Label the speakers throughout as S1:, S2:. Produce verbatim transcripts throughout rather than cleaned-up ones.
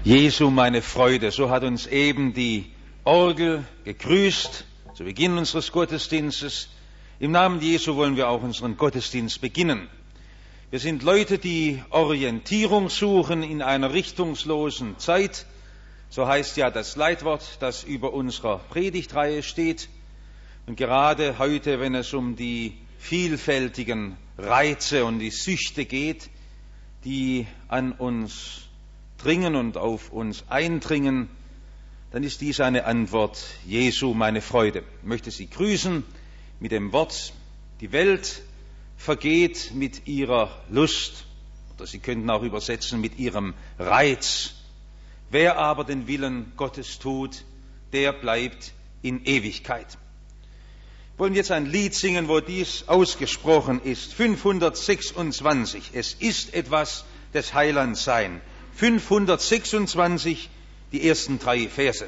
S1: Jesu, meine Freude, so hat uns eben die Orgel gegrüßt zu Beginn unseres Gottesdienstes. Im Namen Jesu wollen wir auch unseren Gottesdienst beginnen. Wir sind Leute, die Orientierung suchen in einer richtungslosen Zeit. So heißt ja das Leitwort, das über unserer Predigtreihe steht. Und gerade heute, wenn es um die vielfältigen Reize und die Süchte geht, die an uns dringen und auf uns eindringen, dann ist dies eine Antwort Jesu, meine Freude. Ich möchte Sie grüßen mit dem Wort: Die Welt vergeht mit ihrer Lust, oder Sie könnten auch übersetzen mit ihrem Reiz. Wer aber den Willen Gottes tut, der bleibt in Ewigkeit. Wir wollen jetzt ein Lied singen, wo dies ausgesprochen ist. fünfhundertsechsundzwanzig. Es ist etwas des Heilands sein. fünfhundertsechsundzwanzig, die ersten drei Verse.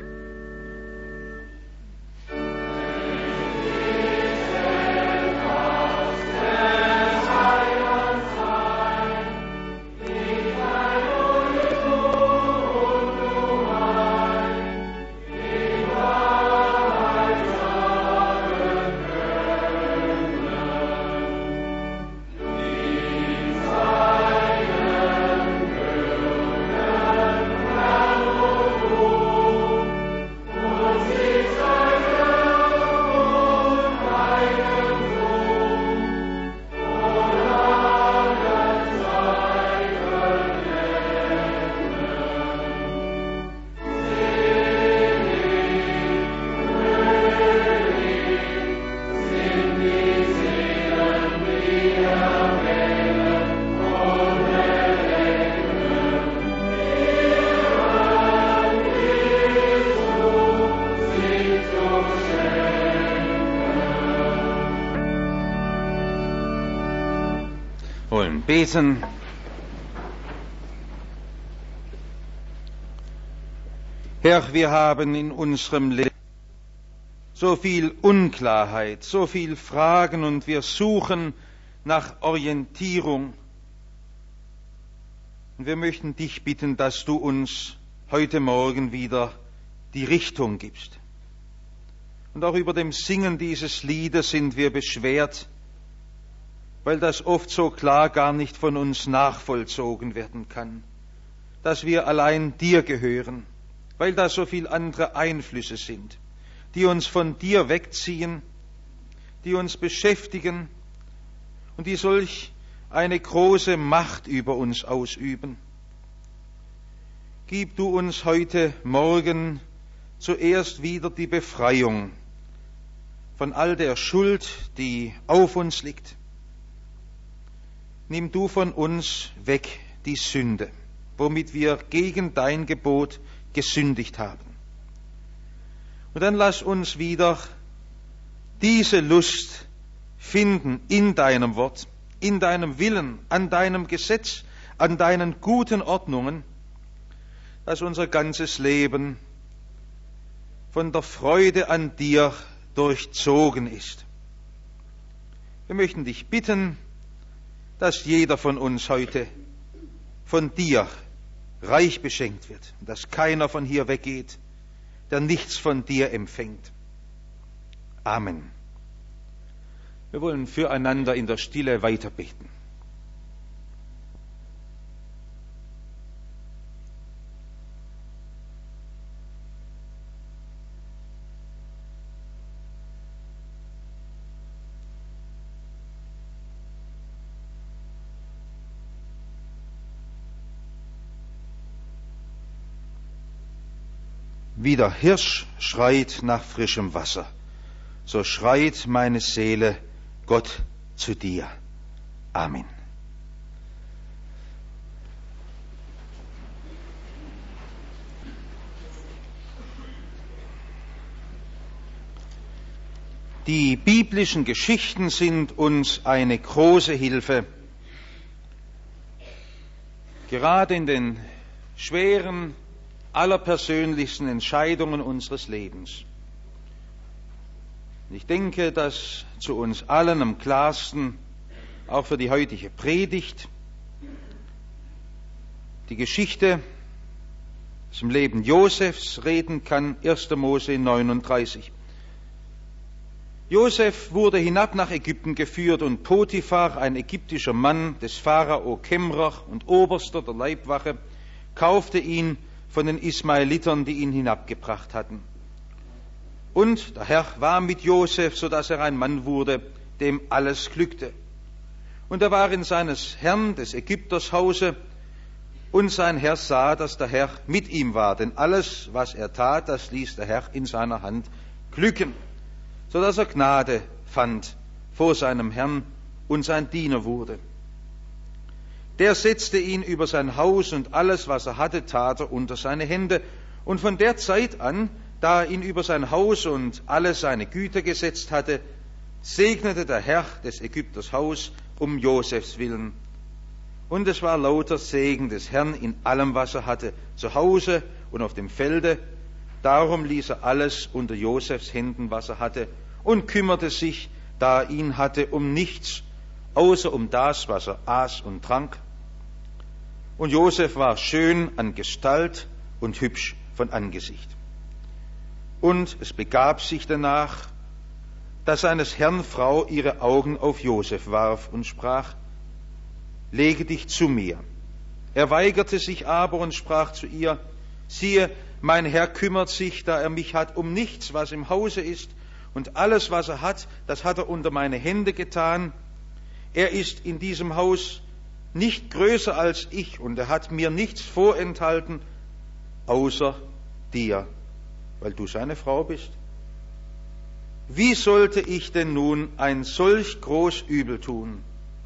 S1: Beten. Herr, wir haben in unserem Leben so viel Unklarheit, so viel Fragen und wir suchen nach Orientierung. Und wir möchten dich bitten, dass du uns heute Morgen wieder die Richtung gibst. Und auch über dem Singen dieses Liedes sind wir beschwert, weil das oft so klar gar nicht von uns nachvollzogen werden kann, dass wir allein dir gehören, weil da so viele andere Einflüsse sind, die uns von dir wegziehen, die uns beschäftigen und die solch eine große Macht über uns ausüben. Gib du uns heute Morgen zuerst wieder die Befreiung von all der Schuld, die auf uns liegt. Nimm du von uns weg die Sünde, womit wir gegen dein Gebot gesündigt haben. Und dann lass uns wieder diese Lust finden in deinem Wort, in deinem Willen, an deinem Gesetz, an deinen guten Ordnungen, dass unser ganzes Leben von der Freude an dir durchzogen ist. Wir möchten dich bitten, dass jeder von uns heute von dir reich beschenkt wird, dass keiner von hier weggeht, der nichts von dir empfängt. Amen. Wir wollen füreinander in der Stille weiter beten. Wie der Hirsch schreit nach frischem Wasser, so schreit meine Seele Gott zu dir. Amen. Die biblischen Geschichten sind uns eine große Hilfe, gerade in den schweren, allerpersönlichsten Entscheidungen unseres Lebens. Ich denke, dass zu uns allen am klarsten, auch für die heutige Predigt, die Geschichte aus dem Leben Josefs reden kann, erster Mose neununddreißig. Josef wurde hinab nach Ägypten geführt und Potiphar, ein ägyptischer Mann des Pharao Kämmerer und Oberster der Leibwache, kaufte ihn von den Ismaelitern, die ihn hinabgebracht hatten. Und der Herr war mit Josef, so dass er ein Mann wurde, dem alles glückte. Und er war in seines Herrn, des Ägypters Hause, und sein Herr sah, dass der Herr mit ihm war, denn alles, was er tat, das ließ der Herr in seiner Hand glücken, so dass er Gnade fand vor seinem Herrn und sein Diener wurde. Der setzte ihn über sein Haus und alles, was er hatte, tat er unter seine Hände. Und von der Zeit an, da er ihn über sein Haus und alle seine Güter gesetzt hatte, segnete der Herr des Ägypters Haus um Josefs willen. Und es war lauter Segen des Herrn in allem, was er hatte, zu Hause und auf dem Felde. Darum ließ er alles unter Josefs Händen, was er hatte, und kümmerte sich, da er ihn hatte, um nichts, außer um das, was er aß und trank. Und Josef war schön an Gestalt und hübsch von Angesicht. Und es begab sich danach, dass seines Herrn Frau ihre Augen auf Josef warf und sprach: Lege dich zu mir. Er weigerte sich aber und sprach zu ihr: Siehe, mein Herr kümmert sich, da er mich hat, um nichts, was im Hause ist, und alles, was er hat, das hat er unter meine Hände getan. Er ist in diesem Haus nicht größer als ich, und er hat mir nichts vorenthalten, außer dir, weil du seine Frau bist. Wie sollte ich denn nun ein solch groß Übel tun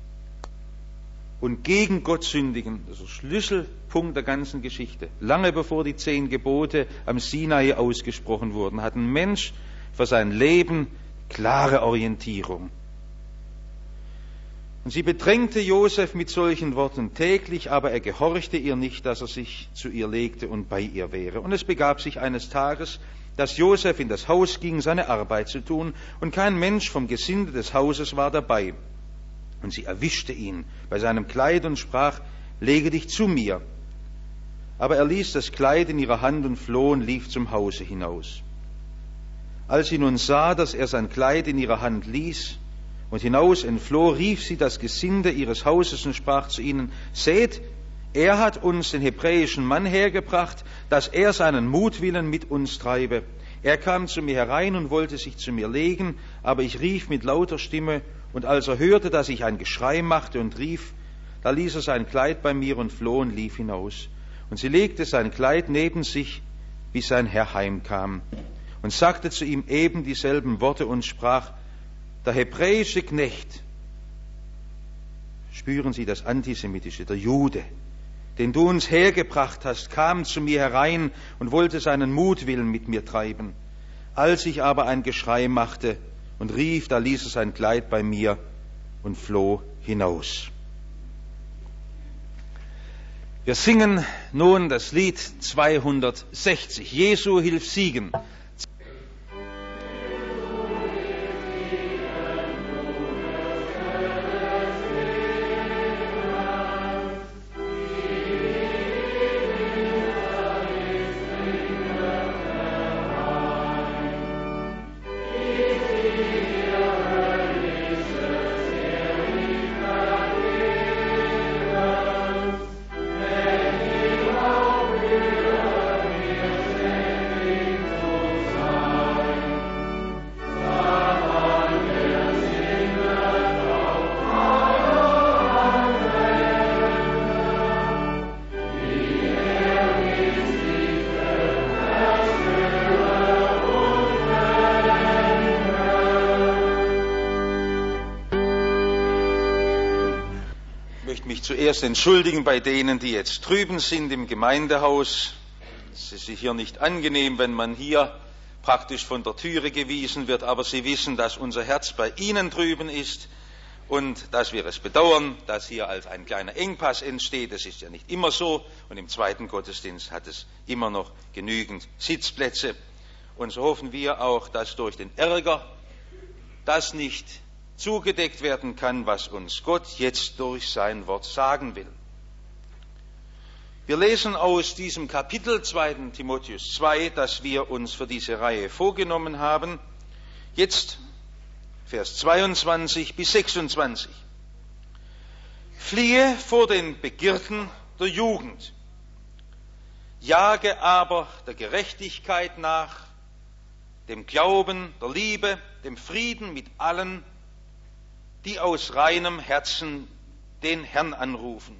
S1: und gegen Gott sündigen? Das ist der Schlüsselpunkt der ganzen Geschichte. Lange bevor die zehn Gebote am Sinai ausgesprochen wurden, hat ein Mensch für sein Leben klare Orientierung. Und sie bedrängte Josef mit solchen Worten täglich, aber er gehorchte ihr nicht, dass er sich zu ihr legte und bei ihr wäre. Und es begab sich eines Tages, dass Josef in das Haus ging, seine Arbeit zu tun, und kein Mensch vom Gesinde des Hauses war dabei. Und sie erwischte ihn bei seinem Kleid und sprach: Lege dich zu mir. Aber er ließ das Kleid in ihrer Hand und floh und lief zum Hause hinaus. Als sie nun sah, dass er sein Kleid in ihrer Hand ließ und hinaus entfloh, rief sie das Gesinde ihres Hauses und sprach zu ihnen: Seht, er hat uns den hebräischen Mann hergebracht, dass er seinen Mutwillen mit uns treibe. Er kam zu mir herein und wollte sich zu mir legen, aber ich rief mit lauter Stimme, und als er hörte, dass ich ein Geschrei machte und rief, da ließ er sein Kleid bei mir und floh und lief hinaus. Und sie legte sein Kleid neben sich, bis sein Herr heimkam, und sagte zu ihm eben dieselben Worte und sprach: Der hebräische Knecht, spüren Sie das Antisemitische, der Jude, den du uns hergebracht hast, kam zu mir herein und wollte seinen Mutwillen mit mir treiben. Als ich aber ein Geschrei machte und rief, da ließ er sein Kleid bei mir und floh hinaus. Wir singen nun das Lied zweihundertsechzig. Jesu hilf siegen. Zuerst entschuldigen bei denen, die jetzt drüben sind im Gemeindehaus. Es ist hier nicht angenehm, wenn man hier praktisch von der Türe gewiesen wird, aber Sie wissen, dass unser Herz bei Ihnen drüben ist und dass wir es bedauern, dass hier als ein kleiner Engpass entsteht. Das ist ja nicht immer so, und im zweiten Gottesdienst hat es immer noch genügend Sitzplätze. Und so hoffen wir auch, dass durch den Ärger das nicht zugedeckt werden kann, was uns Gott jetzt durch sein Wort sagen will. Wir lesen aus diesem Kapitel zweiten Timotheus zwei, das wir uns für diese Reihe vorgenommen haben, jetzt Vers zweiundzwanzig bis sechsundzwanzig. Fliehe vor den Begierden der Jugend, jage aber der Gerechtigkeit nach, dem Glauben, der Liebe, dem Frieden mit allen, die aus reinem Herzen den Herrn anrufen.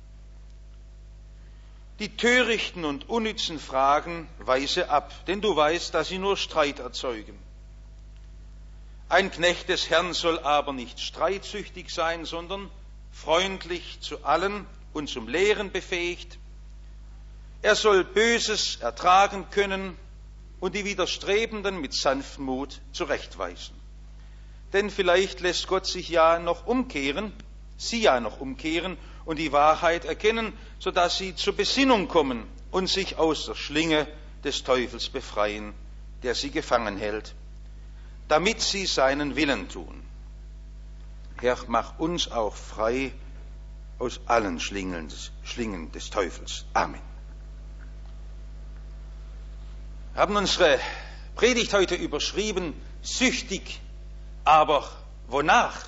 S1: Die törichten und unnützen Fragen weise ab, denn du weißt, dass sie nur Streit erzeugen. Ein Knecht des Herrn soll aber nicht streitsüchtig sein, sondern freundlich zu allen und zum Lehren befähigt. Er soll Böses ertragen können und die Widerstrebenden mit Sanftmut zurechtweisen. Denn vielleicht lässt Gott sich ja noch umkehren, sie ja noch umkehren und die Wahrheit erkennen, sodass sie zur Besinnung kommen und sich aus der Schlinge des Teufels befreien, der sie gefangen hält, damit sie seinen Willen tun. Herr, mach uns auch frei aus allen Schlingen des, Schlingen des Teufels. Amen. Wir haben unsere Predigt heute überschrieben, süchtig, aber wonach?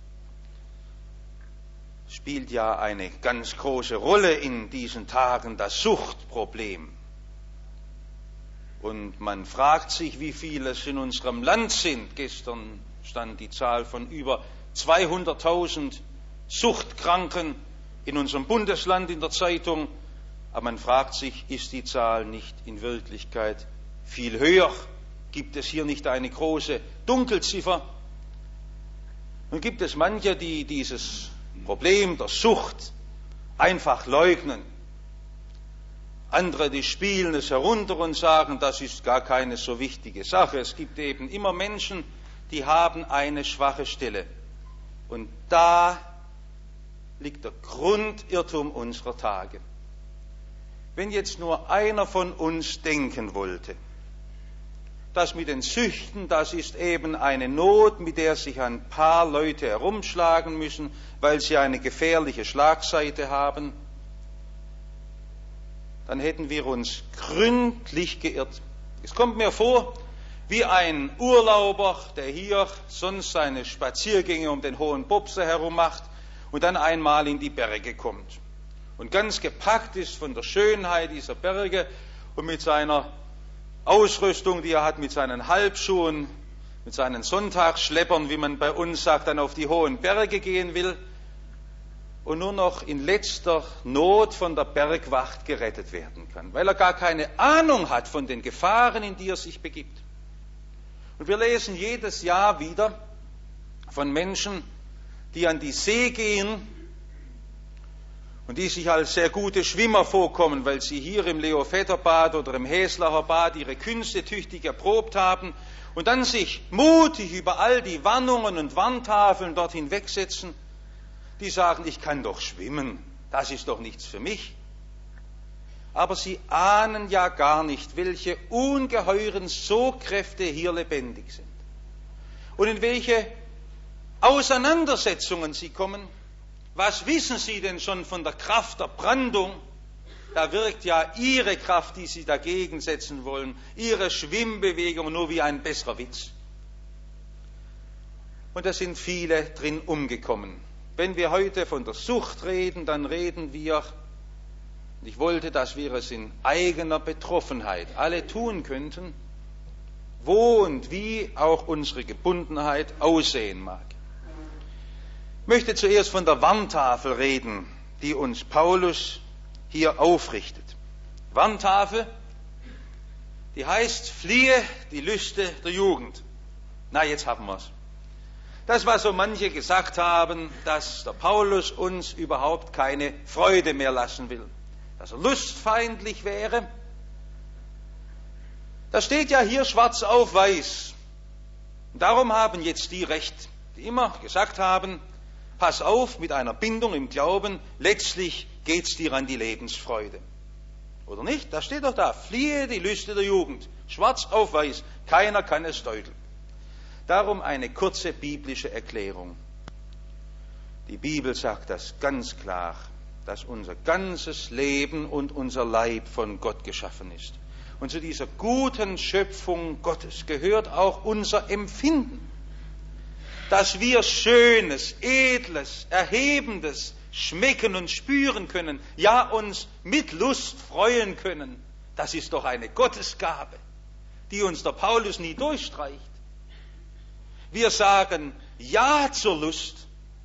S1: Spielt ja eine ganz große Rolle in diesen Tagen das Suchtproblem. Und man fragt sich, wie viele es in unserem Land sind. Gestern stand die Zahl von über zweihunderttausend Suchtkranken in unserem Bundesland in der Zeitung. Aber man fragt sich, ist die Zahl nicht in Wirklichkeit viel höher? Gibt es hier nicht eine große Dunkelziffer? Nun gibt es manche, die dieses Problem der Sucht einfach leugnen. Andere, die spielen es herunter und sagen, das ist gar keine so wichtige Sache. Es gibt eben immer Menschen, die haben eine schwache Stelle. Und da liegt der Grundirrtum unserer Tage. Wenn jetzt nur einer von uns denken wollte, das mit den Süchten, das ist eben eine Not, mit der sich ein paar Leute herumschlagen müssen, weil sie eine gefährliche Schlagseite haben, dann hätten wir uns gründlich geirrt. Es kommt mir vor, wie ein Urlauber, der hier sonst seine Spaziergänge um den Hohen Bobse herum macht und dann einmal in die Berge kommt und ganz gepackt ist von der Schönheit dieser Berge und mit seiner Ausrüstung, die er hat, mit seinen Halbschuhen, mit seinen Sonntagsschleppern, wie man bei uns sagt, dann auf die hohen Berge gehen will und nur noch in letzter Not von der Bergwacht gerettet werden kann, weil er gar keine Ahnung hat von den Gefahren, in die er sich begibt. Und wir lesen jedes Jahr wieder von Menschen, die an die See gehen und die sich als sehr gute Schwimmer vorkommen, weil sie hier im Leo-Vetter-Bad oder im Häslacher Bad ihre Künste tüchtig erprobt haben und dann sich mutig über all die Warnungen und Warntafeln dort hinwegsetzen, die sagen, ich kann doch schwimmen, das ist doch nichts für mich. Aber sie ahnen ja gar nicht, welche ungeheuren Sogkräfte hier lebendig sind und in welche Auseinandersetzungen sie kommen. Was wissen Sie denn schon von der Kraft der Brandung? Da wirkt ja Ihre Kraft, die Sie dagegen setzen wollen, Ihre Schwimmbewegung nur wie ein besserer Witz. Und da sind viele drin umgekommen. Wenn wir heute von der Sucht reden, dann reden wir, und ich wollte, dass wir es in eigener Betroffenheit alle tun könnten, wo und wie auch unsere Gebundenheit aussehen mag. Ich möchte zuerst von der Warntafel reden, die uns Paulus hier aufrichtet. Warntafel, die heißt, fliehe die Lüste der Jugend. Na, jetzt haben wir es. Das, was so manche gesagt haben, dass der Paulus uns überhaupt keine Freude mehr lassen will, dass er lustfeindlich wäre, das steht ja hier schwarz auf weiß. Und darum haben jetzt die Recht, die immer gesagt haben, pass auf mit einer Bindung im Glauben, letztlich geht's dir an die Lebensfreude. Oder nicht? Das steht doch da. Fliehe die Lüste der Jugend. Schwarz auf weiß. Keiner kann es deuteln. Darum eine kurze biblische Erklärung. Die Bibel sagt das ganz klar, dass unser ganzes Leben und unser Leib von Gott geschaffen ist. Und zu dieser guten Schöpfung Gottes gehört auch unser Empfinden, dass wir Schönes, Edles, Erhebendes schmecken und spüren können, ja uns mit Lust freuen können. Das ist doch eine Gottesgabe, die uns der Paulus nie durchstreicht. Wir sagen Ja zur Lust.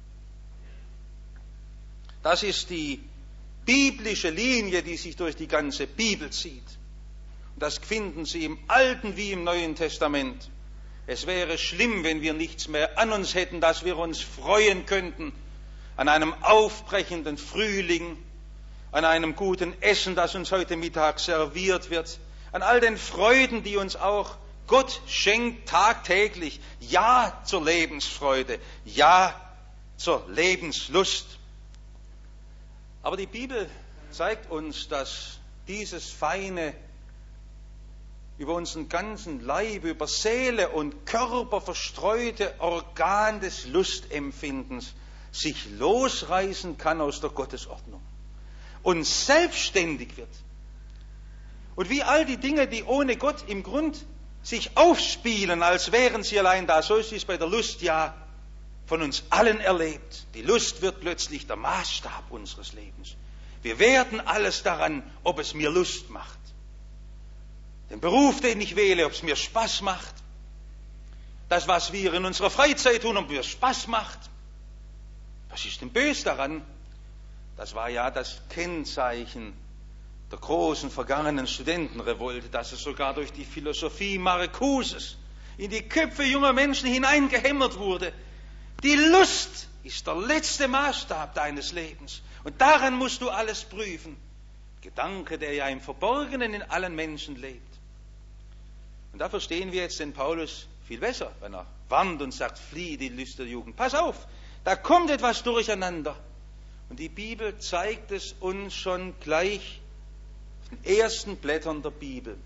S1: Das ist die biblische Linie, die sich durch die ganze Bibel zieht. Und das finden Sie im Alten wie im Neuen Testament. Es wäre schlimm, wenn wir nichts mehr an uns hätten, dass wir uns freuen könnten an einem aufbrechenden Frühling, an einem guten Essen, das uns heute Mittag serviert wird, an all den Freuden, die uns auch Gott schenkt tagtäglich. Ja zur Lebensfreude, ja zur Lebenslust. Aber die Bibel zeigt uns, dass dieses feine, über unseren ganzen Leib, über Seele und Körper verstreute Organ des Lustempfindens sich losreißen kann aus der Gottesordnung und selbstständig wird. Und wie all die Dinge, die ohne Gott im Grund sich aufspielen, als wären sie allein da, so ist es bei der Lust ja von uns allen erlebt. Die Lust wird plötzlich der Maßstab unseres Lebens. Wir werden alles daran, ob es mir Lust macht. Den Beruf, den ich wähle, ob es mir Spaß macht. Das, was wir in unserer Freizeit tun, ob mir Spaß macht. Was ist denn böse daran? Das war ja das Kennzeichen der großen vergangenen Studentenrevolte, dass es sogar durch die Philosophie Marcuses in die Köpfe junger Menschen hineingehämmert wurde. Die Lust ist der letzte Maßstab deines Lebens. Und daran musst du alles prüfen. Gedanke, der ja im Verborgenen in allen Menschen lebt. Und da verstehen wir jetzt den Paulus viel besser, wenn er warnt und sagt, fliehe die Lust der Jugend. Pass auf, da kommt etwas durcheinander. Und die Bibel zeigt es uns schon gleich auf den ersten Blättern der Bibel.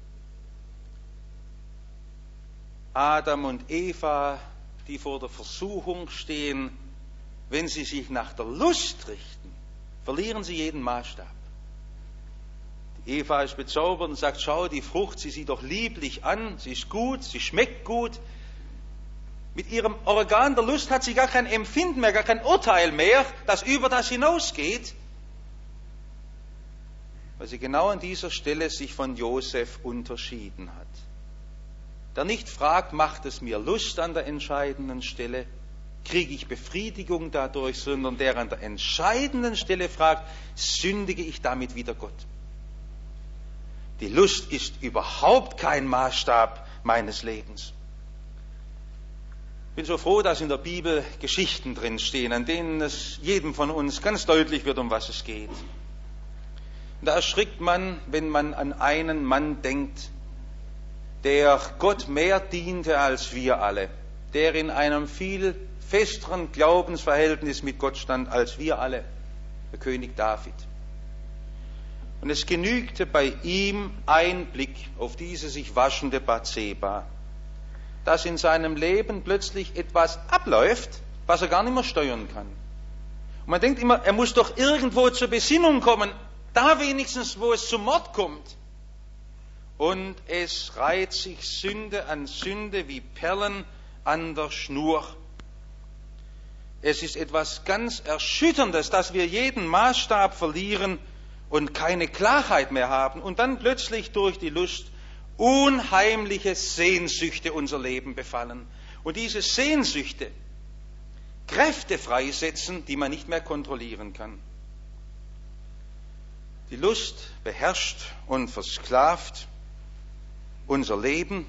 S1: Adam und Eva, die vor der Versuchung stehen, wenn sie sich nach der Lust richten, verlieren sie jeden Maßstab. Die Eva ist bezaubert und sagt, schau, die Frucht, sie sieht doch lieblich an, sie ist gut, sie schmeckt gut. Mit ihrem Organ der Lust hat sie gar kein Empfinden mehr, gar kein Urteil mehr, das über das hinausgeht, weil sie genau an dieser Stelle sich von Josef unterschieden hat. Der nicht fragt, macht es mir Lust an der entscheidenden Stelle, kriege ich Befriedigung dadurch, sondern der an der entscheidenden Stelle fragt, sündige ich damit wider Gott. Die Lust ist überhaupt kein Maßstab meines Lebens. Ich bin so froh, dass in der Bibel Geschichten drinstehen, an denen es jedem von uns ganz deutlich wird, um was es geht. Und da erschrickt man, wenn man an einen Mann denkt, der Gott mehr diente als wir alle, der in einem viel festeren Glaubensverhältnis mit Gott stand als wir alle, der König David. Und es genügte bei ihm ein Blick auf diese sich waschende Bathseba, dass in seinem Leben plötzlich etwas abläuft, was er gar nicht mehr steuern kann. Und man denkt immer, er muss doch irgendwo zur Besinnung kommen, da wenigstens, wo es zum Mord kommt. Und es reiht sich Sünde an Sünde wie Perlen an der Schnur. Es ist etwas ganz Erschütterndes, dass wir jeden Maßstab verlieren und keine Klarheit mehr haben und dann plötzlich durch die Lust unheimliche Sehnsüchte unser Leben befallen. Und diese Sehnsüchte Kräfte freisetzen, die man nicht mehr kontrollieren kann. Die Lust beherrscht und versklavt unser Leben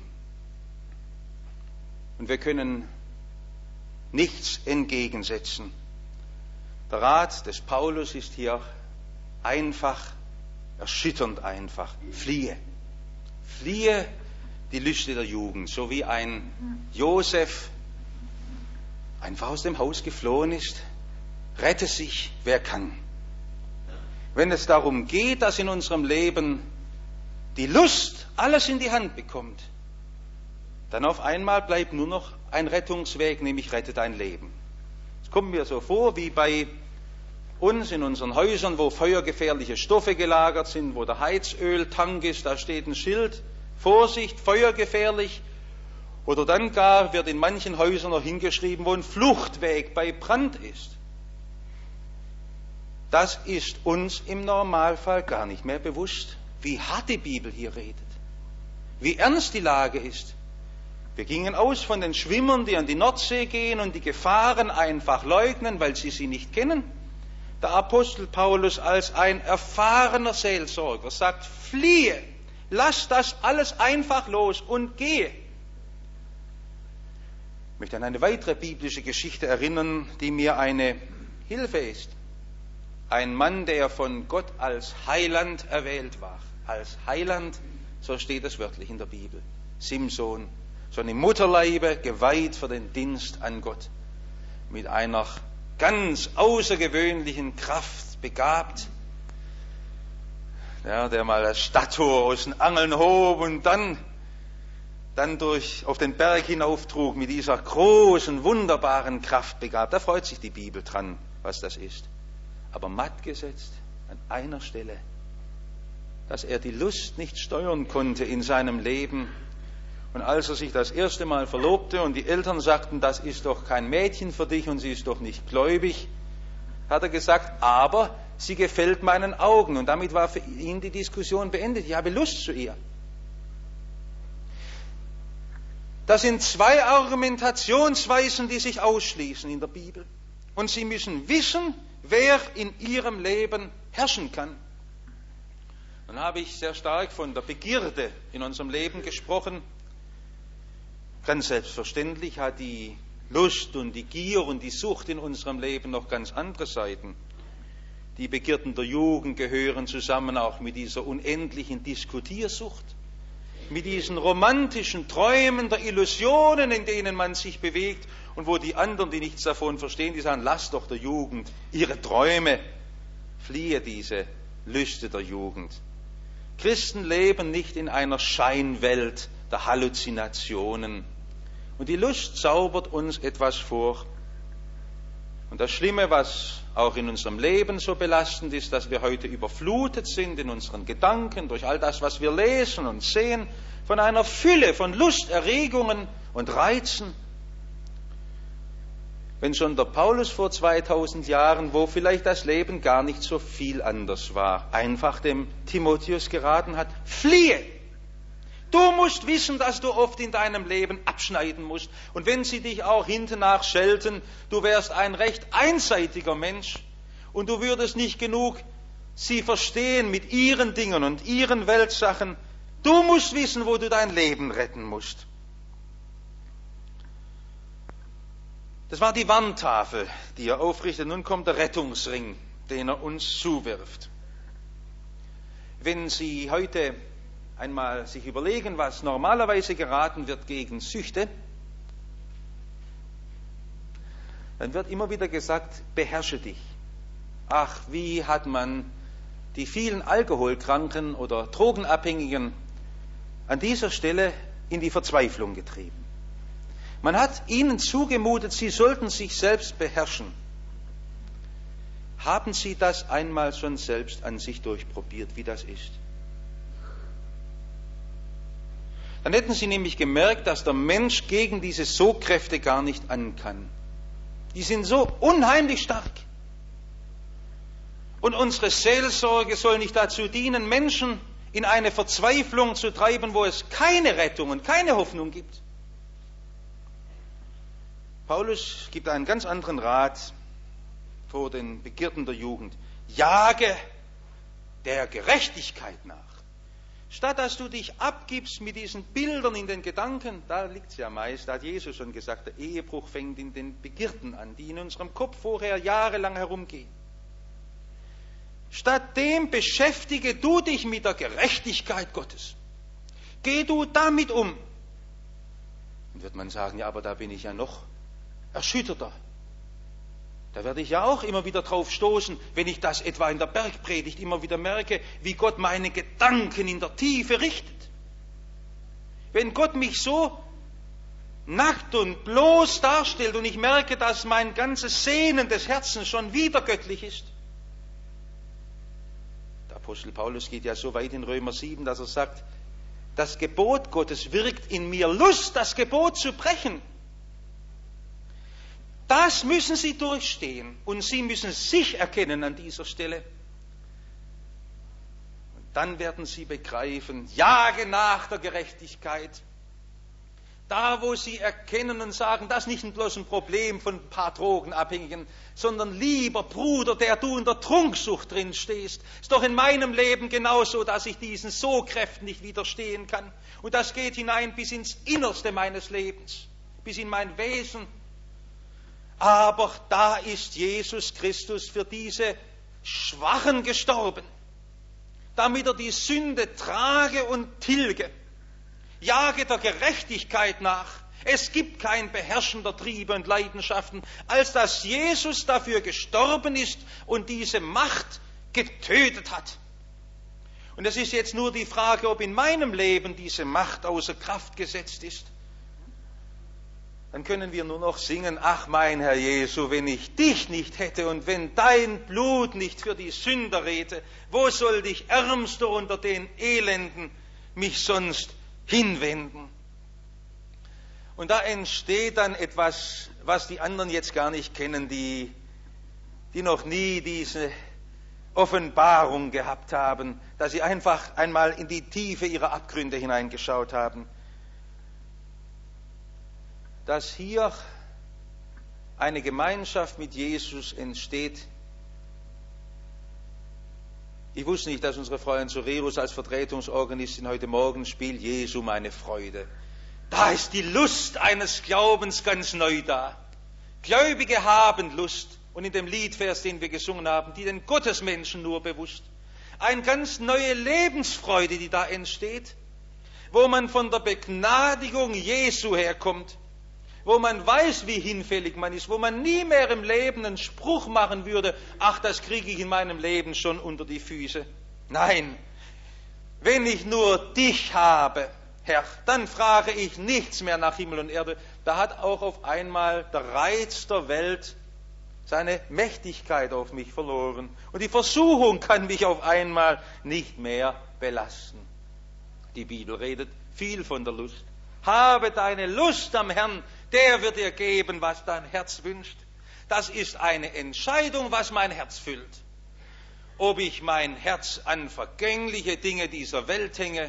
S1: und wir können nichts entgegensetzen. Der Rat des Paulus ist hier einfach, erschütternd einfach. Fliehe. Fliehe die Lüste der Jugend, so wie ein Josef einfach aus dem Haus geflohen ist. Rette sich, wer kann. Wenn es darum geht, dass in unserem Leben die Lust alles in die Hand bekommt, dann auf einmal bleibt nur noch ein Rettungsweg, nämlich rette dein Leben. Es kommt mir so vor wie bei uns in unseren Häusern, wo feuergefährliche Stoffe gelagert sind, wo der Heizöltank ist, da steht ein Schild, Vorsicht, feuergefährlich. Oder dann gar wird in manchen Häusern noch hingeschrieben, wo ein Fluchtweg bei Brand ist. Das ist uns im Normalfall gar nicht mehr bewusst, wie hart die Bibel hier redet, wie ernst die Lage ist. Wir gingen aus von den Schwimmern, die an die Nordsee gehen und die Gefahren einfach leugnen, weil sie sie nicht kennen. Der Apostel Paulus als ein erfahrener Seelsorger sagt, fliehe, lass das alles einfach los und gehe. Ich möchte an eine weitere biblische Geschichte erinnern, die mir eine Hilfe ist. Ein Mann, der von Gott als Heiland erwählt war. Als Heiland, so steht es wörtlich in der Bibel. Simson, schon im Mutterleibe geweiht für den Dienst an Gott. Mit einer ganz außergewöhnlichen Kraft begabt. Ja, der mal das Stadttor aus den Angeln hob und dann, dann durch, auf den Berg hinauftrug mit dieser großen, wunderbaren Kraft begabt. Da freut sich die Bibel dran, was das ist. Aber matt gesetzt an einer Stelle, dass er die Lust nicht steuern konnte in seinem Leben. Und als er sich das erste Mal verlobte und die Eltern sagten, das ist doch kein Mädchen für dich und sie ist doch nicht gläubig, hat er gesagt, aber sie gefällt meinen Augen. Und damit war für ihn die Diskussion beendet. Ich habe Lust zu ihr. Das sind zwei Argumentationsweisen, die sich ausschließen in der Bibel. Und Sie müssen wissen, wer in Ihrem Leben herrschen kann. Dann habe ich sehr stark von der Begierde in unserem Leben gesprochen. Ganz selbstverständlich hat die Lust und die Gier und die Sucht in unserem Leben noch ganz andere Seiten. Die Begierden der Jugend gehören zusammen auch mit dieser unendlichen Diskutiersucht, mit diesen romantischen Träumen der Illusionen, in denen man sich bewegt und wo die anderen, die nichts davon verstehen, die sagen, lass doch der Jugend ihre Träume, fliehe diese Lüste der Jugend. Christen leben nicht in einer Scheinwelt der Halluzinationen. Und die Lust zaubert uns etwas vor. Und das Schlimme, was auch in unserem Leben so belastend ist, dass wir heute überflutet sind in unseren Gedanken durch all das, was wir lesen und sehen, von einer Fülle von Lusterregungen und Reizen. Wenn schon der Paulus vor zweitausend Jahren, wo vielleicht das Leben gar nicht so viel anders war, einfach dem Timotheus geraten hat, fliehe! Du musst wissen, dass du oft in deinem Leben abschneiden musst. Und wenn sie dich auch hintennach schelten, du wärst ein recht einseitiger Mensch und du würdest nicht genug sie verstehen mit ihren Dingen und ihren Weltsachen. Du musst wissen, wo du dein Leben retten musst. Das war die Warntafel, die er aufrichtet. Nun kommt der Rettungsring, den er uns zuwirft. Wenn Sie heute einmal sich überlegen, was normalerweise geraten wird gegen Süchte, dann wird immer wieder gesagt, beherrsche dich. Ach, wie hat man die vielen Alkoholkranken oder Drogenabhängigen an dieser Stelle in die Verzweiflung getrieben. Man hat ihnen zugemutet, sie sollten sich selbst beherrschen. Haben Sie das einmal schon selbst an sich durchprobiert, wie das ist? Dann hätten Sie nämlich gemerkt, dass der Mensch gegen diese Sogkräfte gar nicht an kann. Die sind so unheimlich stark. Und unsere Seelsorge soll nicht dazu dienen, Menschen in eine Verzweiflung zu treiben, wo es keine Rettung und keine Hoffnung gibt. Paulus gibt einen ganz anderen Rat vor den Begierden der Jugend. Jage der Gerechtigkeit nach. Statt dass du dich abgibst mit diesen Bildern in den Gedanken, da liegt es ja meist, da hat Jesus schon gesagt, der Ehebruch fängt in den Begierden an, die in unserem Kopf vorher jahrelang herumgehen. Stattdem beschäftige du dich mit der Gerechtigkeit Gottes. Geh du damit um. Dann wird man sagen, ja, aber da bin ich ja noch erschütterter. Da werde ich ja auch immer wieder drauf stoßen, wenn ich das etwa in der Bergpredigt immer wieder merke, wie Gott meine Gedanken in der Tiefe richtet. Wenn Gott mich so nackt und bloß darstellt und ich merke, dass mein ganzes Sehnen des Herzens schon wieder göttlich ist, Apostel Paulus geht ja so weit in Römer sieben, dass er sagt, das Gebot Gottes wirkt in mir Lust, das Gebot zu brechen. Das müssen Sie durchstehen und Sie müssen sich erkennen an dieser Stelle. Und dann werden Sie begreifen, jage nach der Gerechtigkeit. Da, wo Sie erkennen und sagen, das ist nicht bloß ein Problem von ein paar Drogenabhängigen, sondern lieber Bruder, der du in der Trunksucht drin stehst, ist doch in meinem Leben genauso, dass ich diesen Sogkräften nicht widerstehen kann. Und das geht hinein bis ins Innerste meines Lebens, bis in mein Wesen. Aber da ist Jesus Christus für diese Schwachen gestorben, damit er die Sünde trage und tilge. Jage der Gerechtigkeit nach. Es gibt kein Beherrschen der Triebe und Leidenschaften, als dass Jesus dafür gestorben ist und diese Macht getötet hat. Und es ist jetzt nur die Frage, ob in meinem Leben diese Macht außer Kraft gesetzt ist. Dann können wir nur noch singen, ach mein Herr Jesu, wenn ich dich nicht hätte und wenn dein Blut nicht für die Sünder rede, wo soll ich Ärmster unter den Elenden mich sonst hinwenden? Und da entsteht dann etwas, was die anderen jetzt gar nicht kennen, die, die noch nie diese Offenbarung gehabt haben, dass sie einfach einmal in die Tiefe ihrer Abgründe hineingeschaut haben. Dass hier eine Gemeinschaft mit Jesus entsteht. Ich wusste nicht, dass unsere Frau Sorerus als Vertretungsorganistin heute Morgen spielt, Jesu meine Freude. Da ist die Lust eines Glaubens ganz neu da. Gläubige haben Lust. Und in dem Liedvers, den wir gesungen haben, die den Gottesmenschen nur bewusst. Eine ganz neue Lebensfreude, die da entsteht, wo man von der Begnadigung Jesu herkommt, wo man weiß, wie hinfällig man ist, wo man nie mehr im Leben einen Spruch machen würde, ach, das kriege ich in meinem Leben schon unter die Füße. Nein, wenn ich nur dich habe, Herr, dann frage ich nichts mehr nach Himmel und Erde. Da hat auch auf einmal der Reiz der Welt seine Mächtigkeit auf mich verloren. Und die Versuchung kann mich auf einmal nicht mehr belasten. Die Bibel redet viel von der Lust. Habe deine Lust am Herrn, der wird dir geben, was dein Herz wünscht. Das ist eine Entscheidung, was mein Herz füllt. Ob ich mein Herz an vergängliche Dinge dieser Welt hänge,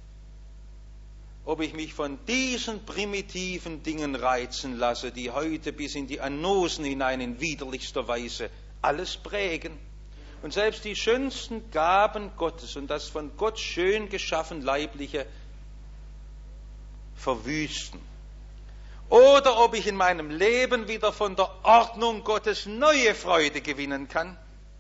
S1: ob ich mich von diesen primitiven Dingen reizen lasse, die heute bis in die Annosen hinein in widerlichster Weise alles prägen und selbst die schönsten Gaben Gottes und das von Gott schön geschaffen Leibliche verwüsten. Oder ob ich in meinem Leben wieder von der Ordnung Gottes neue Freude gewinnen kann.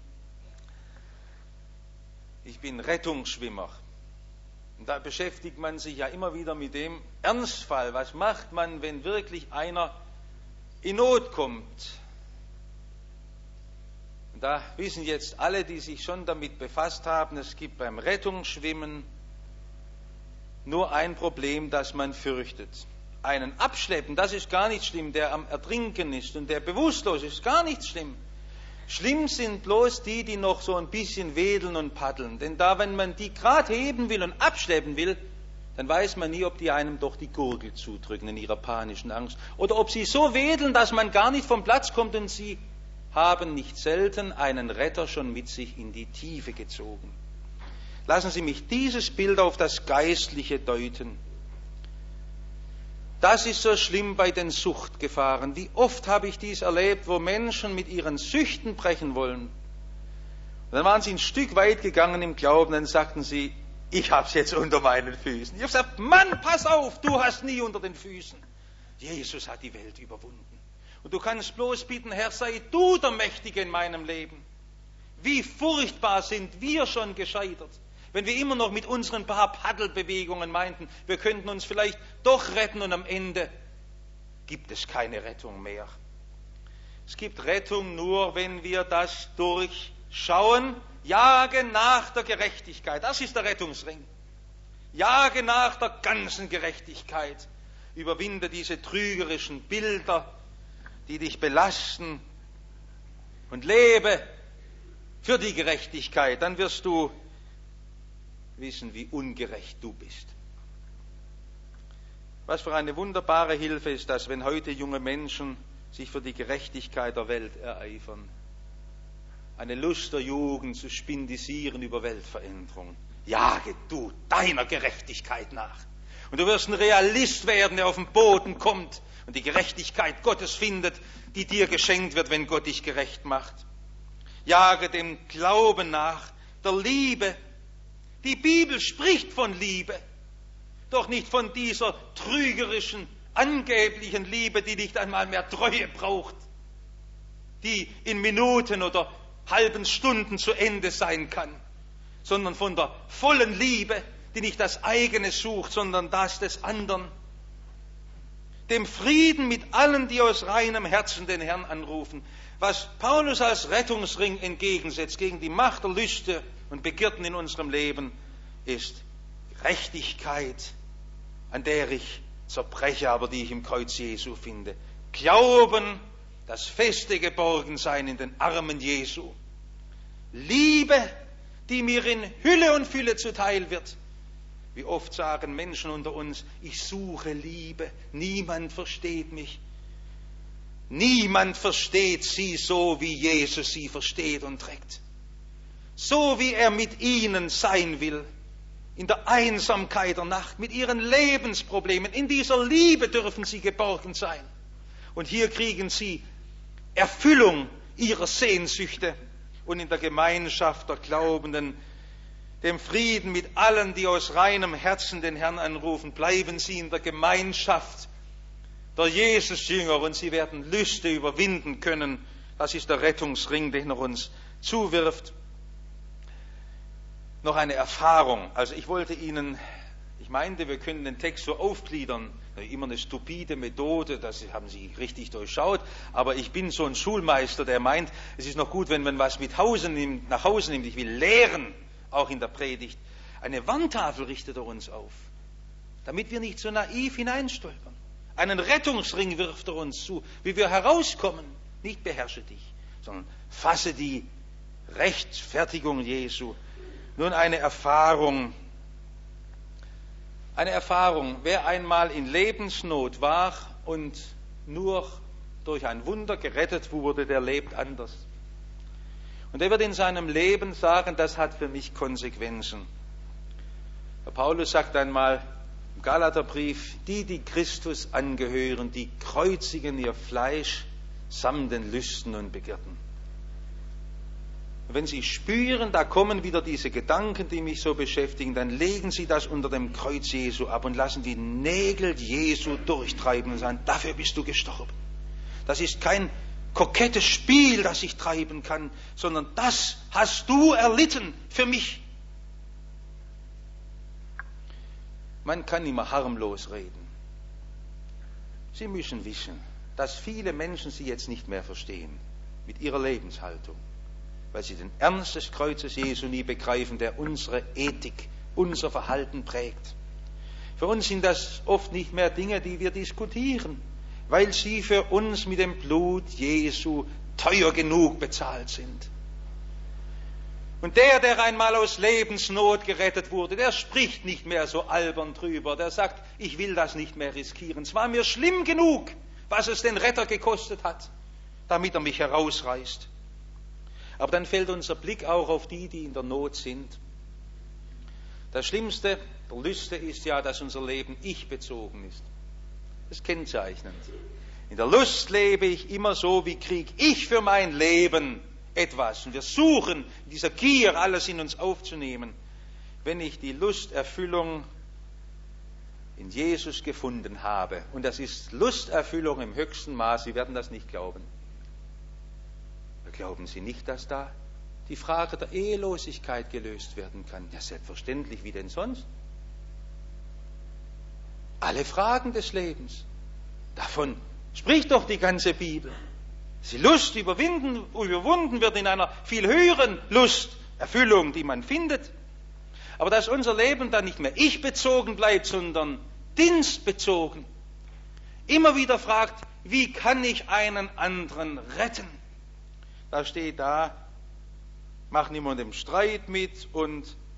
S1: Ich bin Rettungsschwimmer. Und da beschäftigt man sich ja immer wieder mit dem Ernstfall. Was macht man, wenn wirklich einer in Not kommt? Und da wissen jetzt alle, die sich schon damit befasst haben, es gibt beim Rettungsschwimmen nur ein Problem, das man fürchtet. Einen abschleppen, das ist gar nicht schlimm, der am Ertrinken ist und der bewusstlos ist, gar nicht schlimm. Schlimm sind bloß die, die noch so ein bisschen wedeln und paddeln. Denn da, wenn man die gerade heben will und abschleppen will, dann weiß man nie, ob die einem doch die Gurgel zudrücken in ihrer panischen Angst. Oder ob sie so wedeln, dass man gar nicht vom Platz kommt und sie haben nicht selten einen Retter schon mit sich in die Tiefe gezogen. Lassen Sie mich dieses Bild auf das Geistliche deuten. Das ist so schlimm bei den Suchtgefahren. Wie oft habe ich dies erlebt, wo Menschen mit ihren Süchten brechen wollen. Und dann waren sie ein Stück weit gegangen im Glauben, dann sagten sie, ich habe es jetzt unter meinen Füßen. Ich habe gesagt, Mann, pass auf, du hast nie unter den Füßen. Jesus hat die Welt überwunden. Und du kannst bloß bitten, Herr, sei du der Mächtige in meinem Leben. Wie furchtbar sind wir schon gescheitert. Wenn wir immer noch mit unseren paar Paddelbewegungen meinten, wir könnten uns vielleicht doch retten und am Ende gibt es keine Rettung mehr. Es gibt Rettung nur, wenn wir das durchschauen. Jage nach der Gerechtigkeit. Das ist der Rettungsring. Jage nach der ganzen Gerechtigkeit. Überwinde diese trügerischen Bilder, die dich belasten und lebe für die Gerechtigkeit. Dann wirst du wissen, wie ungerecht du bist. Was für eine wunderbare Hilfe ist das, wenn heute junge Menschen sich für die Gerechtigkeit der Welt ereifern. Eine Lust der Jugend zu spindisieren über Weltveränderung. Jage du deiner Gerechtigkeit nach. Und du wirst ein Realist werden, der auf den Boden kommt und die Gerechtigkeit Gottes findet, die dir geschenkt wird, wenn Gott dich gerecht macht. Jage dem Glauben nach, der Liebe. Die Bibel spricht von Liebe, doch nicht von dieser trügerischen, angeblichen Liebe, die nicht einmal mehr Treue braucht, die in Minuten oder halben Stunden zu Ende sein kann, sondern von der vollen Liebe, die nicht das eigene sucht, sondern das des anderen. Dem Frieden mit allen, die aus reinem Herzen den Herrn anrufen. Was Paulus als Rettungsring entgegensetzt gegen die Macht der Lüste und Begierden in unserem Leben, ist Gerechtigkeit, an der ich zerbreche, aber die ich im Kreuz Jesu finde. Glauben, das feste Geborgensein in den Armen Jesu. Liebe, die mir in Hülle und Fülle zuteil wird. Wie oft sagen Menschen unter uns, ich suche Liebe, niemand versteht mich. Niemand versteht sie so, wie Jesus sie versteht und trägt. So wie er mit ihnen sein will, in der Einsamkeit der Nacht, mit ihren Lebensproblemen. In dieser Liebe dürfen sie geborgen sein. Und hier kriegen sie Erfüllung ihrer Sehnsüchte und in der Gemeinschaft der Glaubenden, dem Frieden mit allen, die aus reinem Herzen den Herrn anrufen, bleiben sie in der Gemeinschaft der Jesus-Jünger und sie werden Lüste überwinden können. Das ist der Rettungsring, den er uns zuwirft. Noch eine Erfahrung. Also ich wollte Ihnen, ich meinte, wir können den Text so aufgliedern. Immer eine stupide Methode, das haben Sie richtig durchschaut. Aber ich bin so ein Schulmeister, der meint, es ist noch gut, wenn man was mit Hause nimmt, nach Hause nimmt. Ich will lehren, auch in der Predigt. Eine Wandtafel richtet er uns auf, damit wir nicht so naiv hineinstolpern. Einen Rettungsring wirft er uns zu, wie wir herauskommen. Nicht beherrsche dich, sondern fasse die Rechtfertigung Jesu. Nun eine Erfahrung. Eine Erfahrung, wer einmal in Lebensnot war und nur durch ein Wunder gerettet wurde, der lebt anders. Und er wird in seinem Leben sagen, das hat für mich Konsequenzen. Der Paulus sagt einmal im Galaterbrief, die, die Christus angehören, die kreuzigen ihr Fleisch samt den Lüsten und Begierden. Und wenn Sie spüren, da kommen wieder diese Gedanken, die mich so beschäftigen, dann legen Sie das unter dem Kreuz Jesu ab und lassen die Nägel Jesu durchtreiben und sagen, dafür bist du gestorben. Das ist kein kokettes Spiel, das ich treiben kann, sondern das hast du erlitten für mich. Man kann immer harmlos reden. Sie müssen wissen, dass viele Menschen Sie jetzt nicht mehr verstehen mit ihrer Lebenshaltung, weil sie den Ernst des Kreuzes Jesu nie begreifen, der unsere Ethik, unser Verhalten prägt. Für uns sind das oft nicht mehr Dinge, die wir diskutieren, weil sie für uns mit dem Blut Jesu teuer genug bezahlt sind. Und der, der einmal aus Lebensnot gerettet wurde, der spricht nicht mehr so albern drüber. Der sagt, ich will das nicht mehr riskieren. Es war mir schlimm genug, was es den Retter gekostet hat, damit er mich herausreißt. Aber dann fällt unser Blick auch auf die, die in der Not sind. Das Schlimmste der Lüste ist ja, dass unser Leben ich-bezogen ist. Das ist kennzeichnend. In der Lust lebe ich immer so, wie kriege ich für mein Leben etwas. Und wir suchen in dieser Gier, alles in uns aufzunehmen. Wenn ich die Lusterfüllung in Jesus gefunden habe, und das ist Lusterfüllung im höchsten Maß, Sie werden das nicht glauben. Glauben Sie nicht, dass da die Frage der Ehelosigkeit gelöst werden kann? Ja, selbstverständlich, wie denn sonst? Alle Fragen des Lebens. Davon spricht doch die ganze Bibel. Dass die Lust überwinden, überwunden wird in einer viel höheren Lusterfüllung, die man findet. Aber dass unser Leben dann nicht mehr ich-bezogen bleibt, sondern dienstbezogen. Immer wieder fragt, wie kann ich einen anderen retten? Da steht da, mach niemandem Streit mit und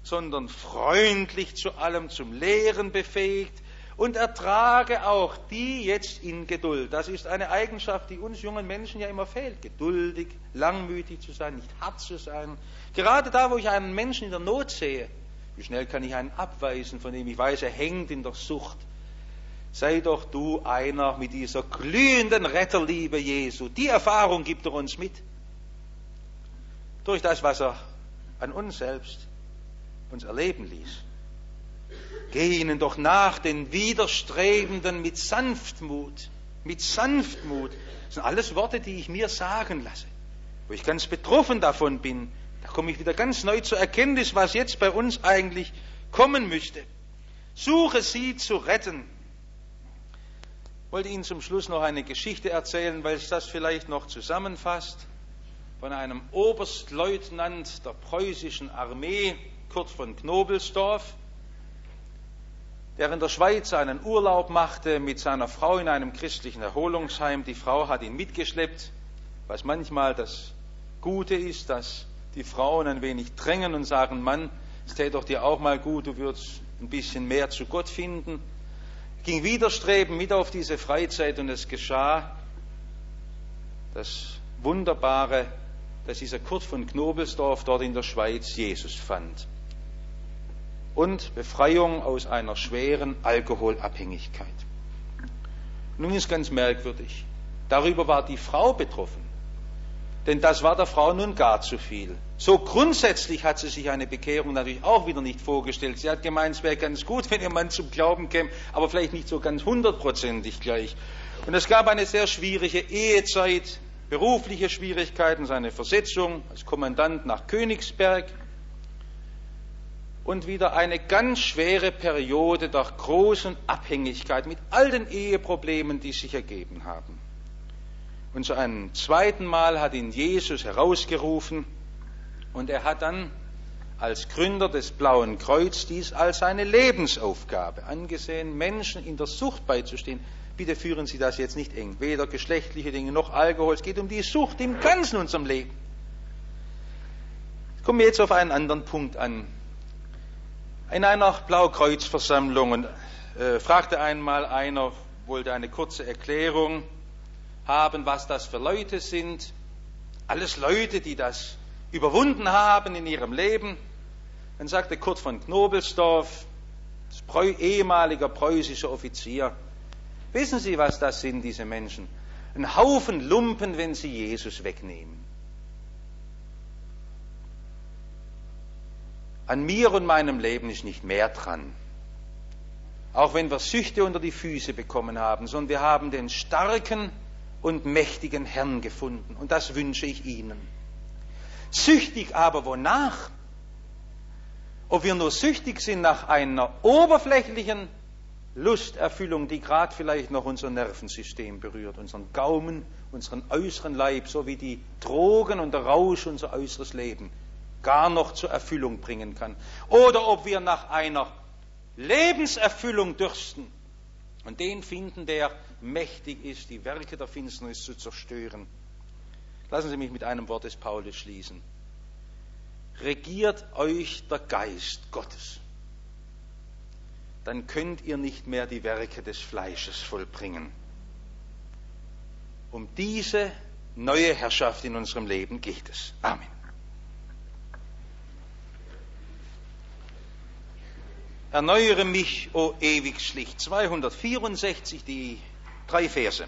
S1: sondern freundlich zu allem, zum Lehren befähigt und ertrage auch die jetzt in Geduld. Das ist eine Eigenschaft, die uns jungen Menschen ja immer fehlt. Geduldig, langmütig zu sein, nicht hart zu sein. Gerade da, wo ich einen Menschen in der Not sehe, wie schnell kann ich einen abweisen, von dem ich weiß, er hängt in der Sucht. Sei doch du einer mit dieser glühenden Retterliebe Jesu. Die Erfahrung gibt er uns mit. Durch das, was er an uns selbst uns erleben ließ. Geh ihnen doch nach, den Widerstrebenden mit Sanftmut. Mit Sanftmut. Das sind alles Worte, die ich mir sagen lasse. Wo ich ganz betroffen davon bin. Da komme ich wieder ganz neu zur Erkenntnis, was jetzt bei uns eigentlich kommen müsste. Suche sie zu retten. Ich wollte Ihnen zum Schluss noch eine Geschichte erzählen, weil es das vielleicht noch zusammenfasst. Von einem Oberstleutnant der preußischen Armee, Kurt von Knobelsdorff, der in der Schweiz einen Urlaub machte mit seiner Frau in einem christlichen Erholungsheim. Die Frau hat ihn mitgeschleppt, was manchmal das Gute ist, dass die Frauen ein wenig drängen und sagen, Mann, es täte doch dir auch mal gut, du würdest ein bisschen mehr zu Gott finden. Ging widerstreben mit auf diese Freizeit und es geschah das Wunderbare, dass dieser Kurt von Knobelsdorff dort in der Schweiz Jesus fand. Und Befreiung aus einer schweren Alkoholabhängigkeit. Nun ist ganz merkwürdig. Darüber war die Frau betroffen. Denn das war der Frau nun gar zu viel. So grundsätzlich hat sie sich eine Bekehrung natürlich auch wieder nicht vorgestellt. Sie hat gemeint, es wäre ganz gut, wenn ihr Mann zum Glauben käme, aber vielleicht nicht so ganz hundertprozentig gleich. Und es gab eine sehr schwierige Ehezeit, berufliche Schwierigkeiten, seine Versetzung als Kommandant nach Königsberg und wieder eine ganz schwere Periode der großen Abhängigkeit mit all den Eheproblemen, die sich ergeben haben. Und zu einem zweiten Mal hat ihn Jesus herausgerufen und er hat dann als Gründer des Blauen Kreuz dies als seine Lebensaufgabe angesehen, Menschen in der Sucht beizustehen. Bitte führen Sie das jetzt nicht eng, weder geschlechtliche Dinge noch Alkohol, es geht um die Sucht im ganzen unserem Leben. Kommen wir jetzt auf einen anderen Punkt an. In einer Blaukreuzversammlung äh, fragte einmal einer, wollte eine kurze Erklärung haben, was das für Leute sind. Alles Leute, die das überwunden haben in ihrem Leben. Dann sagte Kurt von Knobelsdorff, ehemaliger preußischer Offizier, wissen Sie, was das sind, diese Menschen? Ein Haufen Lumpen, wenn sie Jesus wegnehmen. An mir und meinem Leben ist nicht mehr dran. Auch wenn wir Süchte unter die Füße bekommen haben, sondern wir haben den starken und mächtigen Herrn gefunden. Und das wünsche ich Ihnen. Süchtig aber wonach? Ob wir nur süchtig sind nach einer oberflächlichen Lusterfüllung, die gerade vielleicht noch unser Nervensystem berührt, unseren Gaumen, unseren äußeren Leib, so wie die Drogen und der Rausch unser äußeres Leben gar noch zur Erfüllung bringen kann. Oder ob wir nach einer Lebenserfüllung dürsten und den finden, der mächtig ist, die Werke der Finsternis zu zerstören. Lassen Sie mich mit einem Wort des Paulus schließen. Regiert euch der Geist Gottes. Dann könnt ihr nicht mehr die Werke des Fleisches vollbringen. Um diese neue Herrschaft in unserem Leben geht es. Amen. Erneuere mich, o ewig schlicht. zweihundertvierundsechzig, die drei Verse.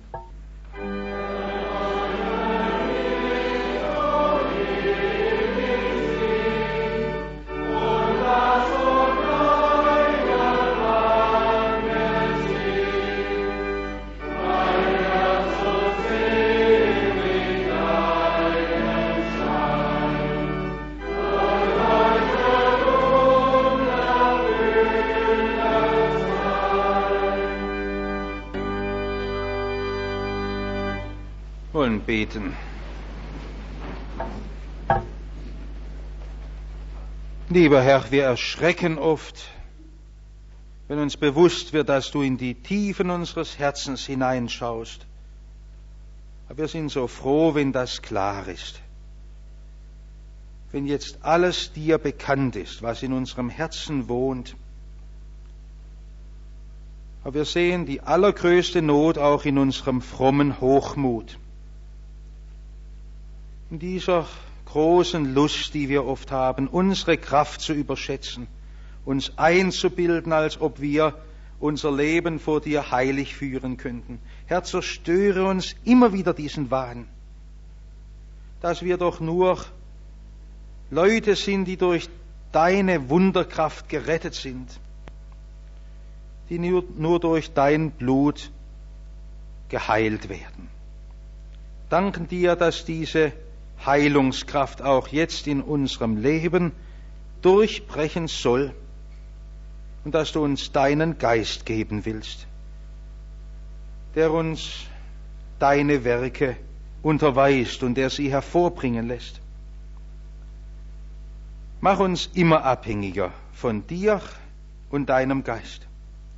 S1: Beten. Lieber Herr, wir erschrecken oft, wenn uns bewusst wird, dass du in die Tiefen unseres Herzens hineinschaust. Aber wir sind so froh, wenn das klar ist. wenn jetzt alles dir bekannt ist, was in unserem Herzen wohnt. Aber wir sehen die allergrößte Not auch in unserem frommen Hochmut. In dieser großen Lust, die wir oft haben, unsere Kraft zu überschätzen, uns einzubilden, als ob wir unser Leben vor dir heilig führen könnten. Herr, zerstöre uns immer wieder diesen Wahn, dass wir doch nur Leute sind, die durch deine Wunderkraft gerettet sind, die nur, nur durch dein Blut geheilt werden. Danken dir, dass diese Heilungskraft auch jetzt in unserem Leben durchbrechen soll und dass du uns deinen Geist geben willst, der uns deine Werke unterweist und der sie hervorbringen lässt. Mach uns immer abhängiger von dir und deinem Geist.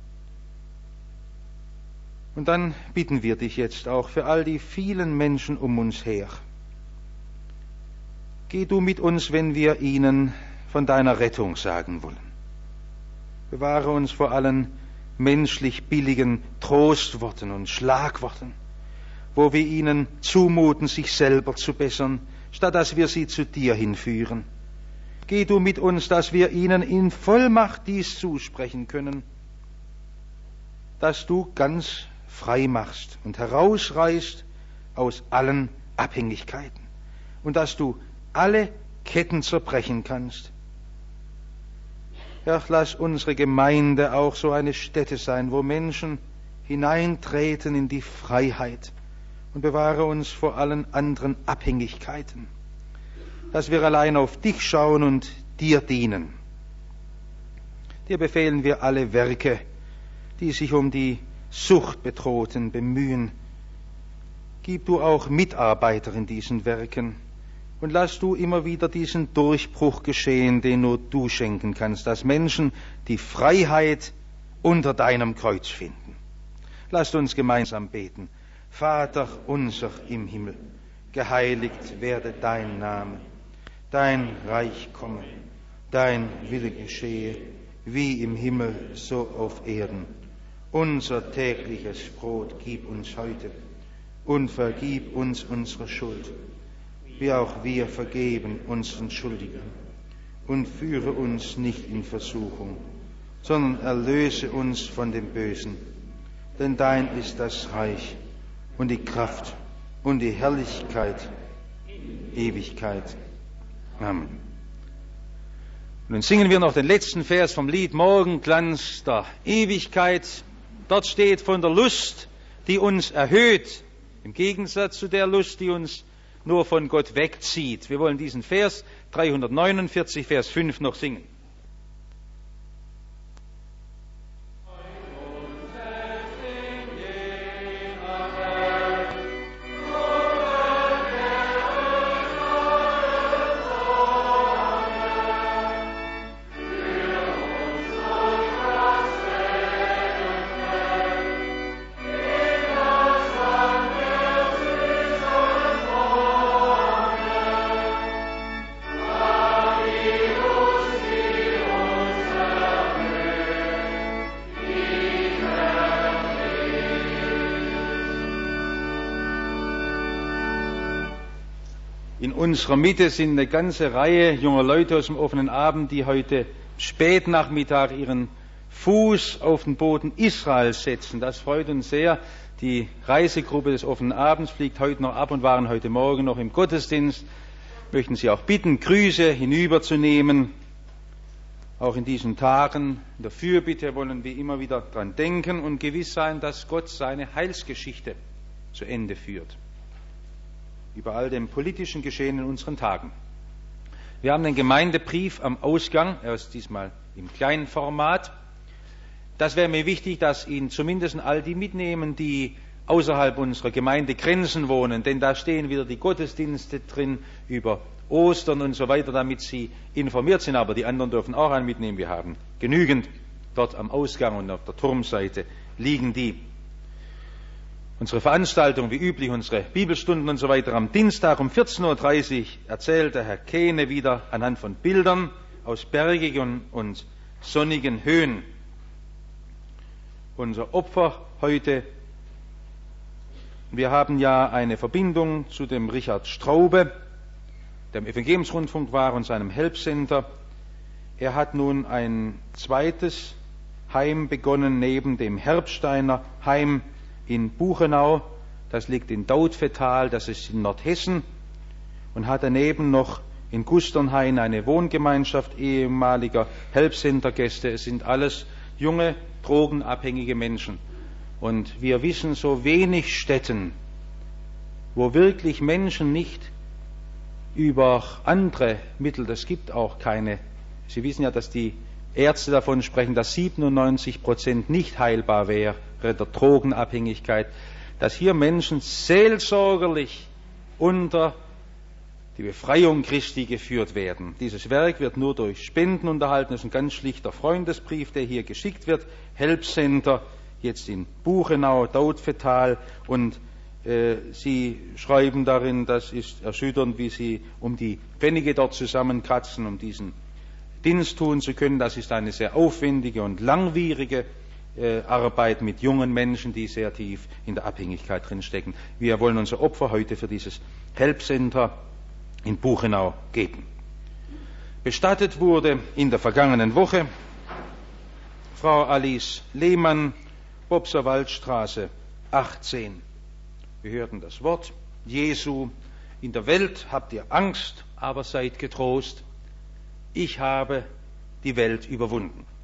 S1: Und dann bitten wir dich jetzt auch für all die vielen Menschen um uns her. Geh du mit uns, wenn wir ihnen von deiner Rettung sagen wollen. Bewahre uns vor allen menschlich billigen Trostworten und Schlagworten, wo wir ihnen zumuten, sich selber zu bessern, statt dass wir sie zu dir hinführen. Geh du mit uns, dass wir ihnen in Vollmacht dies zusprechen können, dass du ganz frei machst und herausreißt aus allen Abhängigkeiten und dass du alle Ketten zerbrechen kannst. Herr, lass unsere Gemeinde auch so eine Stätte sein, wo Menschen hineintreten in die Freiheit und bewahre uns vor allen anderen Abhängigkeiten, dass wir allein auf dich schauen und dir dienen. Dir befehlen wir alle Werke, die sich um die Suchtbedrohten bemühen. Gib du auch Mitarbeiter in diesen Werken und lass du immer wieder diesen Durchbruch geschehen, den nur du schenken kannst, dass Menschen die Freiheit unter deinem Kreuz finden. Lasst uns gemeinsam beten. Vater unser im Himmel, geheiligt werde dein Name, dein Reich komme, dein Wille geschehe, wie im Himmel, so auf Erden. Unser tägliches Brot gib uns heute und vergib uns unsere Schuld, wie auch wir vergeben unseren Schuldigen. Und führe uns nicht in Versuchung, sondern erlöse uns von dem Bösen. Denn dein ist das Reich und die Kraft und die Herrlichkeit, Ewigkeit. Amen. Nun singen wir noch den letzten Vers vom Lied Morgenglanz der Ewigkeit. Dort steht von der Lust, die uns erhöht, im Gegensatz zu der Lust, die uns nur von Gott wegzieht. Wir wollen diesen Vers dreihundertneunundvierzig, Vers fünf noch singen. In unserer Mitte sind eine ganze Reihe junger Leute aus dem offenen Abend, die heute Spätnachmittag ihren Fuß auf den Boden Israels setzen. Das freut uns sehr. Die Reisegruppe des offenen Abends fliegt heute noch ab und waren heute Morgen noch im Gottesdienst. Möchten Sie auch bitten, Grüße hinüberzunehmen. Auch in diesen Tagen in der Fürbitte wollen wir immer wieder dran denken und gewiss sein, dass Gott seine Heilsgeschichte zu Ende führt. Über all dem politischen Geschehen in unseren Tagen. Wir haben den Gemeindebrief am Ausgang, er ist diesmal im kleinen Format. Das wäre mir wichtig, dass ihn zumindest all die mitnehmen, die außerhalb unserer Gemeindegrenzen wohnen, denn da stehen wieder die Gottesdienste drin über Ostern und so weiter, damit sie informiert sind, aber die anderen dürfen auch einen mitnehmen. Wir haben genügend dort am Ausgang und auf der Turmseite liegen die. Unsere Veranstaltung, wie üblich, unsere Bibelstunden und so weiter. Am Dienstag um vierzehn Uhr dreißig erzählt der Herr Kehne wieder anhand von Bildern aus bergigen und sonnigen Höhen. Unser Opfer heute. Wir haben ja eine Verbindung zu dem Richard Straube, der im Evangeliumsrundfunk war, und seinem Helpcenter. Er hat nun ein zweites Heim begonnen neben dem Herbsteiner Heim in Buchenau, das liegt in Dautphetal, das ist in Nordhessen, und hat daneben noch in Gusternhain eine Wohngemeinschaft ehemaliger Helpcenter-Gäste. Es sind alles junge, drogenabhängige Menschen. Und wir wissen so wenig Städten, wo wirklich Menschen nicht über andere Mittel, das gibt auch keine, Sie wissen ja, dass die Ärzte davon sprechen, dass siebenundneunzig Prozent nicht heilbar wäre, der Drogenabhängigkeit, dass hier Menschen seelsorgerlich unter die Befreiung Christi geführt werden. Dieses Werk wird nur durch Spenden unterhalten. Das ist ein ganz schlichter Freundesbrief, der hier geschickt wird. Helpcenter, jetzt in Buchenau, Dautphetal, und äh, Sie schreiben darin, das ist erschütternd, wie Sie um die Pfennige dort zusammenkratzen, um diesen Dienst tun zu können. Das ist eine sehr aufwendige und langwierige äh, Arbeit mit jungen Menschen, die sehr tief in der Abhängigkeit drinstecken. Wir wollen unser Opfer heute für dieses Helpcenter in Buchenau geben. Bestattet wurde in der vergangenen Woche Frau Alice Lehmann, Bobser Waldstraße achtzehn. Wir hörten das Wort Jesu: In der Welt habt ihr Angst, aber seid getrost. Ich habe die Welt überwunden.